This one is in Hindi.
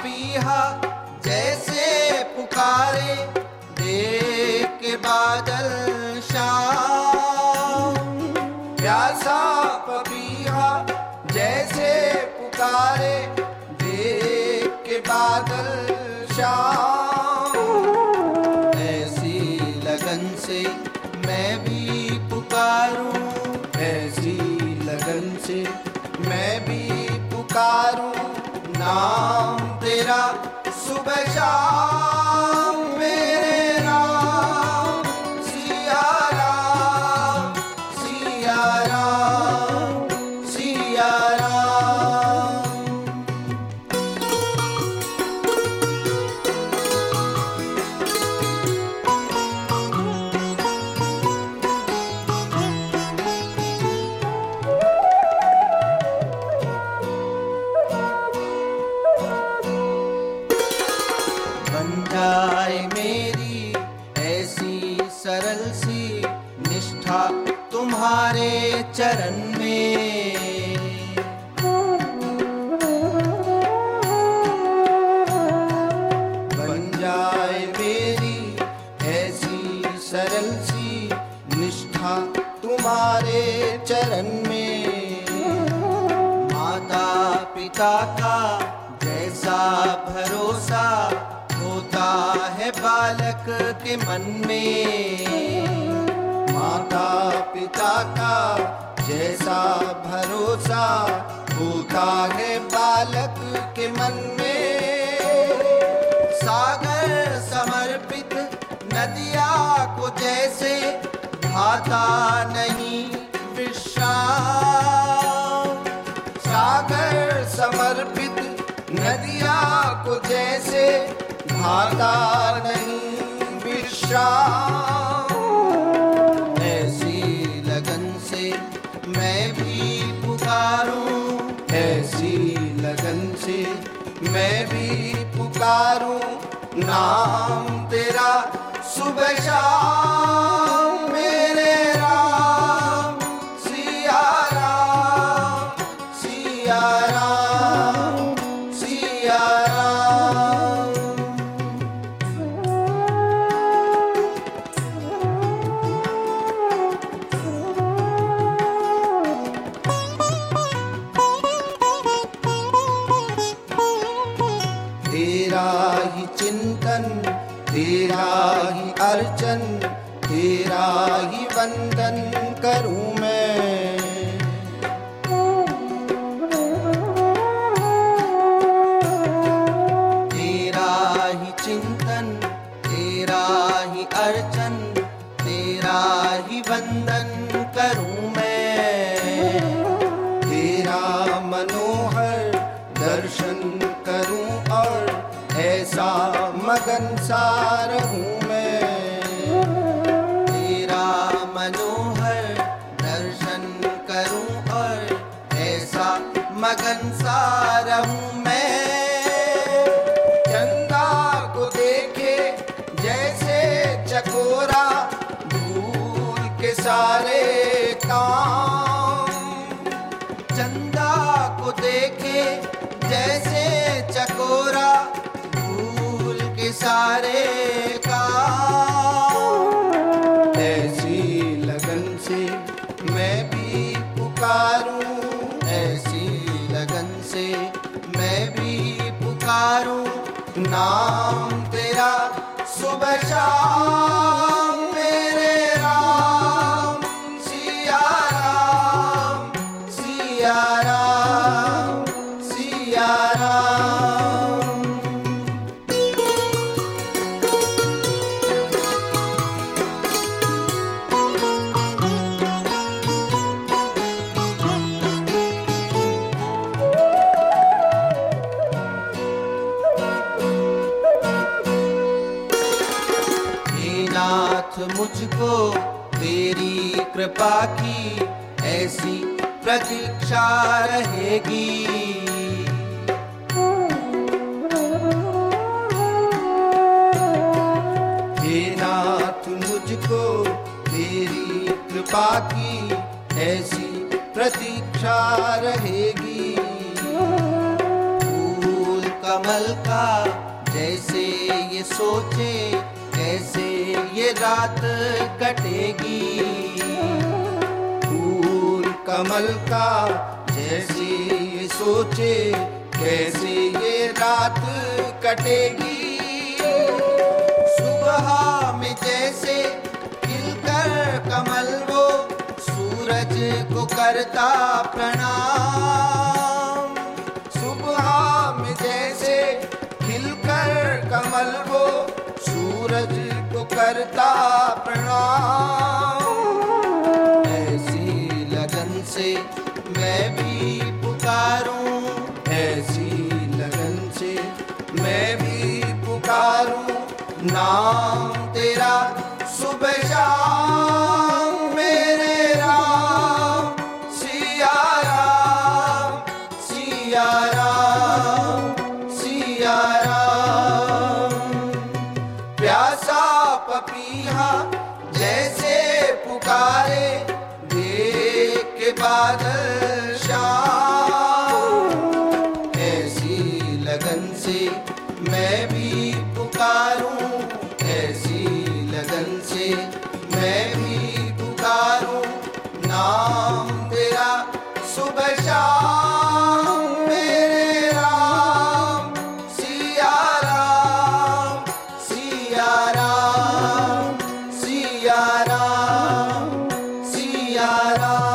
पपीहा जैसे पुकारे, देख के बादल शाम। प्यासा पपीहा जैसे पुकारे, देख के बादल शाम। ऐसी लगन से मैं भी पुकारूं, ऐसी लगन से मैं भी पुकारूं नाम तेरा सुबह शाम। मेरे राम सिया राम, सिया राम, सिया राम। बन जाए मेरी ऐसी सरल सी निष्ठा तुम्हारे चरण में। बन जाए मेरी ऐसी सरल सी निष्ठा तुम्हारे चरण में। माता पिता का जैसा भरोसा होता है बालक के मन में। माता पिता का जैसा भरोसा होता है बालक के मन में। सागर समर्पित नदिया को जैसे भाता नहीं विश्राम। सागर समर्पित नदिया को जैसे भाता नहीं विश्राम। ऐसी लगन से मैं भी पुकारूं, ऐसी लगन से मैं भी पुकारूं नाम तेरा सुबह शाम। मेरे राम सिया राम, सिया राम, सिया राम। तेरा ही चिंतन, तेरा ही अर्चन, तेरा ही वंदन करूं मैं। तेरा ही चिंतन, तेरा ही अर्चन, तेरा ही वंदन करूं मैं। तेरा मनोहर दर्शन करूं और ऐसा मगन सा रहूं मैं। तेरा मनोहर दर्शन करूं और ऐसा मगन सा रहूं मैं। चंदा को देखे जैसे चकोरा, भूल के सारे काम। चंदा को देखे जैसे चकोरा, भूल के सारे काम। ऐसी लगन से मैं भी पुकारूं, ऐसी लगन से मैं भी पुकारूं नाम तेरा सुबह शाम। मेरे राम सिया राम, सिया राम, सिया राम। नाथ मुझको तेरी कृपा की ऐसी प्रतीक्षा रहेगी। हे नाथ मुझको तेरी कृपा की ऐसी प्रतीक्षा रहेगी। फूल कमल का, जैसे ये सोचे कैसे ये रात कटेगी। फूल कमल का, जैसे ये सोचे कैसे ये रात कटेगी। सुबह में जैसे खिलकर कमल वो सूरज को करता प्रणाम। सुबह में जैसे खिलकर कमल वो सूरज को करता प्रणाम। ऐसी लगन से मैं भी पुकारूं, ऐसी लगन से मैं भी पुकारूं नाम तेरा सुबह शाम। मेरे राम सिया राम, सिया राम, सिया राम। प्यासा पपीहा जैसे पुकारे देख के बादल शाम। ऐसी लगन से मैं भी पुकारूं, ऐसी लगन से मैं भी पुकारूं नाम तेरा सुबह शाम। मेरे राम सिया राम, सिया राम, सिया राम, सिया राम।